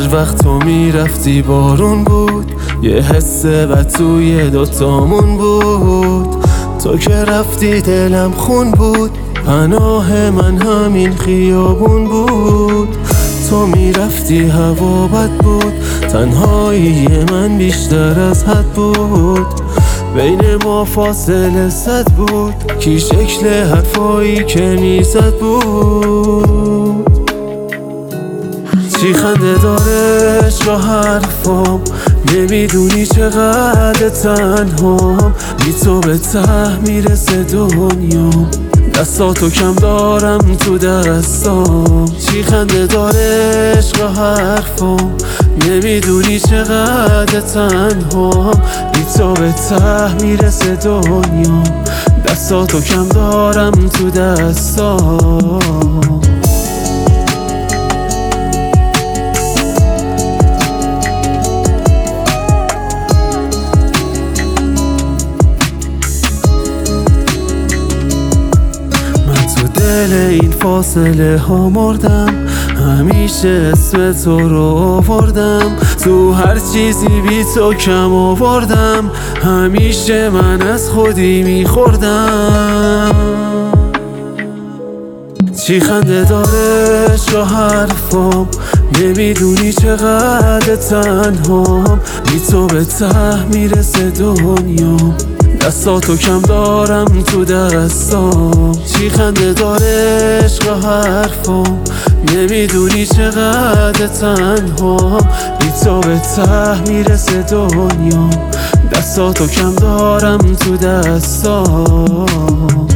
وقت تو میرفتی بارون بود، یه حس بد توی دوتامون بود. تو که رفتی دلم خون بود، پناه من همین خیابون بود. تو میرفتی هوا بد بود، تنهایی من بیشتر از حد بود. بین ما فاصله صد بود، کی شکل حرفایی که میزد بود. چی خنده داره عشق و حرفام، نمیدونی چقدر تنهام. بی تو به ته میرسه دنیام، دستاتو کم دارم تو دستام. چی خنده داره عشق و حرفام، نمیدونی چقدر تنهام. بی تو به ته میرسه دنیام، دستاتو کم دارم تو دستام. دل این فاصله ها مردم، همیشه اسم تو رو آوردم. تو هر چیزی بی تو کم آوردم، همیشه من از خودی میخوردم. چی خنده داره عشق و حرفام، نمیدونی چقدر تنهام. بی تو به ته میرسه دنیام، دستاتو کم دارم تو دستام. چی خنده داره عشق و حرفام، نمیدونی چقدر تنهام. بی تو به ته میرسه دنیام، دستاتو کم دارم تو دستام.